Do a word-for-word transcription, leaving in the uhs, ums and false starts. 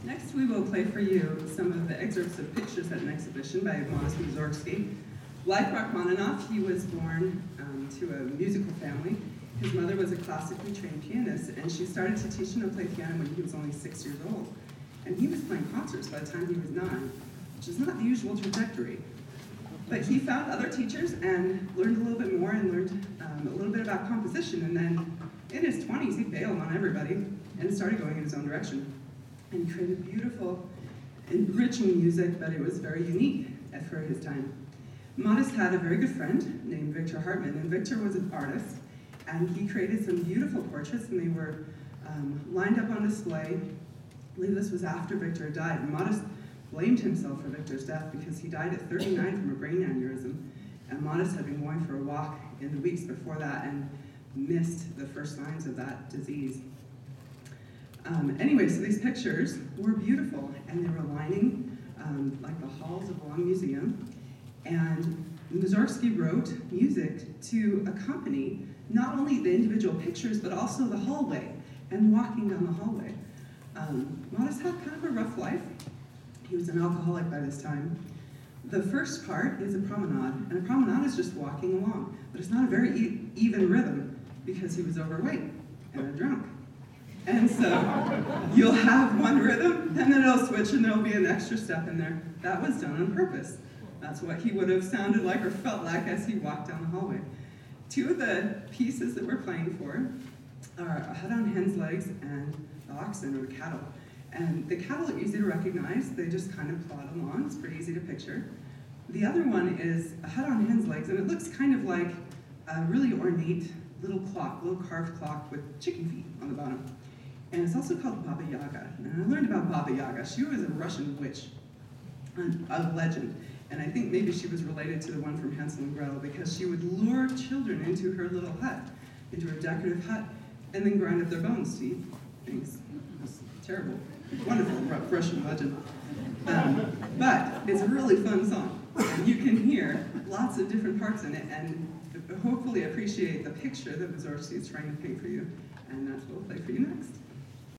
Next, we will play for you some of the excerpts of pictures at an exhibition by Modest Mussorgsky. Like Rachmaninoff, he was born um, to a musical family. His mother was a classically trained pianist, and she started to teach him to play piano when he was only six years old. And he was playing concerts by the time he was nine, which is not the usual trajectory. But he found other teachers and learned a little bit more and learned um, a little bit about composition. And then in his twenties, he bailed on everybody and started going in his own direction. And he created beautiful, enriching music, but it was very unique for his time. Modest had a very good friend named Victor Hartmann, and Victor was an artist, and he created some beautiful portraits, and they were um, lined up on display. I believe this was after Victor died. And Modest blamed himself for Victor's death because he died at thirty-nine from a brain aneurysm, and Modest had been going for a walk in the weeks before that and missed the first signs of that disease. Um, anyway, so these pictures were beautiful, and they were lining um, like the halls of Wang Museum, and Mussorgsky wrote music to accompany not only the individual pictures, but also the hallway and walking down the hallway. Um, Modest had kind of a rough life. He was an alcoholic by this time. The first part is a promenade, and a promenade is just walking along, but it's not a very e- even rhythm because he was overweight and a drunk. And so you'll have one rhythm, and then it'll switch, and there'll be an extra step in there. That was done on purpose. That's what he would have sounded like or felt like as he walked down the hallway. Two of the pieces that we're playing for are A Hut on Hen's Legs and The Oxen, or the Cattle. And the cattle are easy to recognize. They just kind of plod along. It's pretty easy to picture. The other one is A Hut on Hen's Legs, and it looks kind of like a really ornate little clock, little carved clock with chicken feet on the bottom. And it's also called Baba Yaga. And I learned about Baba Yaga. She was a Russian witch, a legend. And I think maybe she was related to the one from Hansel and Gretel because she would lure children into her little hut, into her decorative hut, and then grind up their bones to eat things. It was terrible. Wonderful Russian legend. Um, but it's a really fun song. And you can hear lots of different parts in it and hopefully appreciate the picture that Mussorgsky is trying to paint for you. And that's what we'll play for you next.